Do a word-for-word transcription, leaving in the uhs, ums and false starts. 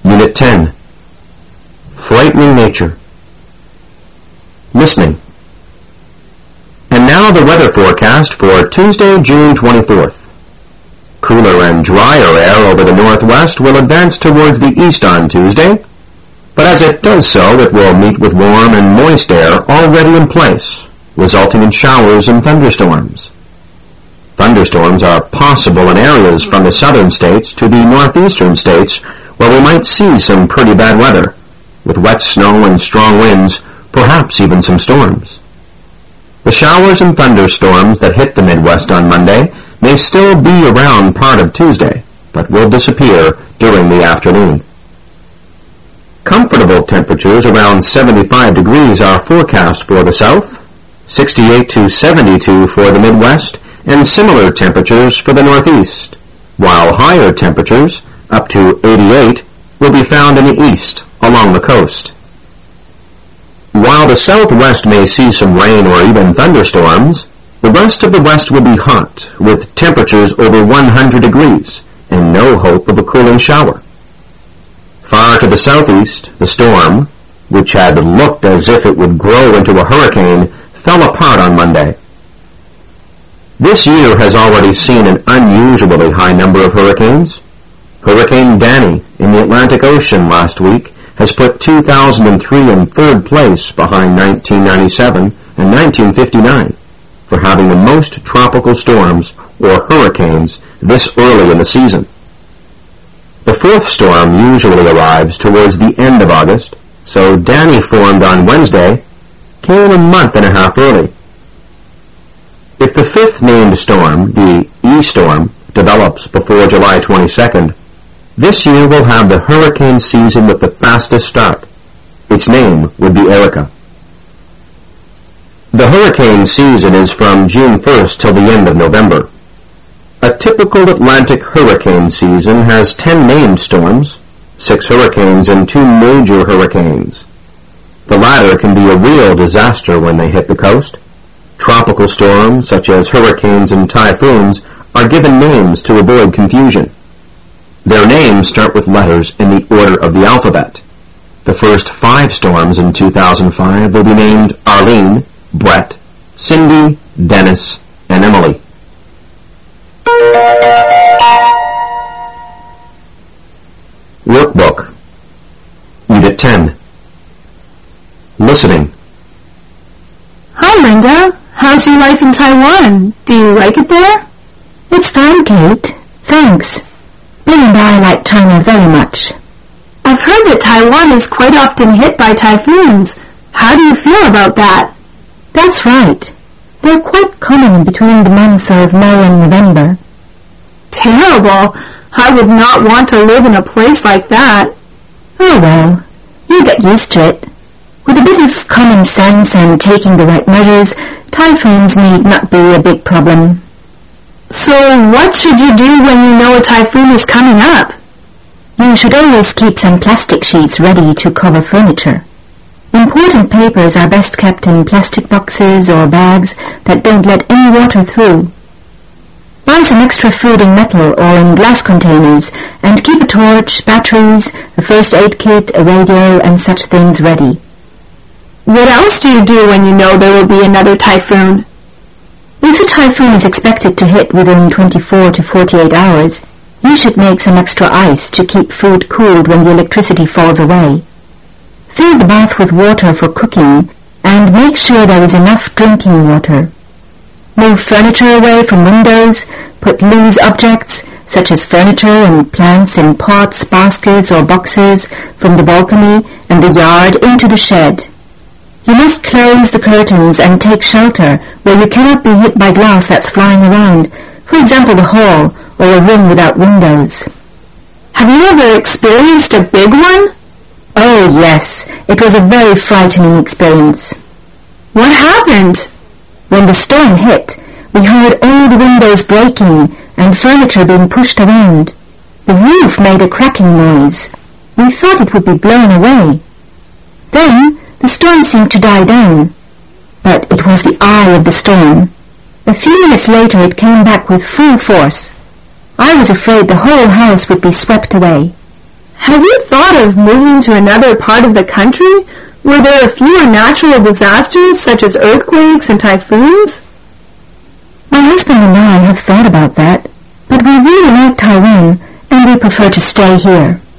Unit ten. Frightening Nature. Listening. And now the weather forecast for Tuesday, June twenty-fourth. Cooler and drier air over the northwest will advance towards the east on Tuesday, but as it does so, it will meet with warm and moist air already in place, resulting in showers and thunderstorms. Thunderstorms are possible in areas from the southern states to the northeastern states, where we might see some pretty bad weather, with wet snow and strong winds, perhaps even some storms. The showers and thunderstorms that hit the Midwest on Monday may still be around part of Tuesday, but will disappear during the afternoon. Comfortable temperatures around seventy-five degrees are forecast for the south, sixty-eight to seventy-two for the Midwest, and similar temperatures for the northeast, while higher temperatures, up to eighty-eight, will be found in the east along the coast. While the southwest may see some rain or even thunderstorms, the rest of the west will be hot, with temperatures over one hundred degrees, and no hope of a cooling shower. Far to the southeast, the storm, which had looked as if it would grow into a hurricane, fell apart on Monday. This year has already seen an unusually high number of hurricanes. Hurricane Danny in the Atlantic Ocean last week has put two thousand three in third place behind nineteen ninety-seven and nineteen fifty-nine for having the most tropical storms or hurricanes this early in the season. The fourth storm usually arrives towards the end of August, so Danny, formed on Wednesday, came a month and a half early. If the fifth named storm, the E-storm, develops before July twenty-second, this year will have the hurricane season with the fastest start. Its name would be Erica. The hurricane season is from June first till the end of November. A typical Atlantic hurricane season has ten named storms, six hurricanes and two major hurricanes. The latter can be a real disaster when they hit the coast. Tropical storms, such as hurricanes and typhoons, are given names to avoid confusion. Their names start with letters in the order of the alphabet. The first five storms in two thousand five will be named Arlene, Brett, Cindy, Dennis, and Emily. Workbook. Unit ten. Listening. Hi, Linda. How's your life in Taiwan? Do you like it there? It's fine, Kate. Thanks. Bill and I like China very much. I've heard that Taiwan is quite often hit by typhoons. How do you feel about that? That's right. They're quite common between the months of May and November. Terrible. I would not want to live in a place like that. Oh well, you get used to it. With a bit of common sense and taking the right measures, typhoons need not be a big problem. So what should you do when you know a typhoon is coming up? You should always keep some plastic sheets ready to cover furniture. Important papers are best kept in plastic boxes or bags that don't let any water through. Buy some extra food in metal or in glass containers and keep a torch, batteries, a first aid kit, a radio, and such things ready. What else do you do when you know there will be another typhoon? If a typhoon is expected to hit within twenty-four to forty-eight hours, you should make some extra ice to keep food cooled when the electricity falls away. Fill the bath with water for cooking and make sure there is enough drinking water. Move furniture away from windows, put loose objects, such as furniture and plants in pots, baskets or boxes, from the balcony and the yard into the shed. You must close the curtains and take shelter where you cannot be hit by glass that's flying around, for example the hall or a room without windows. Have you ever experienced a big one? Oh yes, it was a very frightening experience. What happened? When the storm hit, we heard all the windows breaking and furniture being pushed around. The roof made a cracking noise. We thought it would be blown away. Then the storm seemed to die down, but it was the eye of the storm. A few minutes later it came back with full force. I was afraid the whole house would be swept away. Have you thought of moving to another part of the country where there are fewer natural disasters such as earthquakes and typhoons? My husband and I have thought about that, but we really like Taiwan and we prefer to stay here.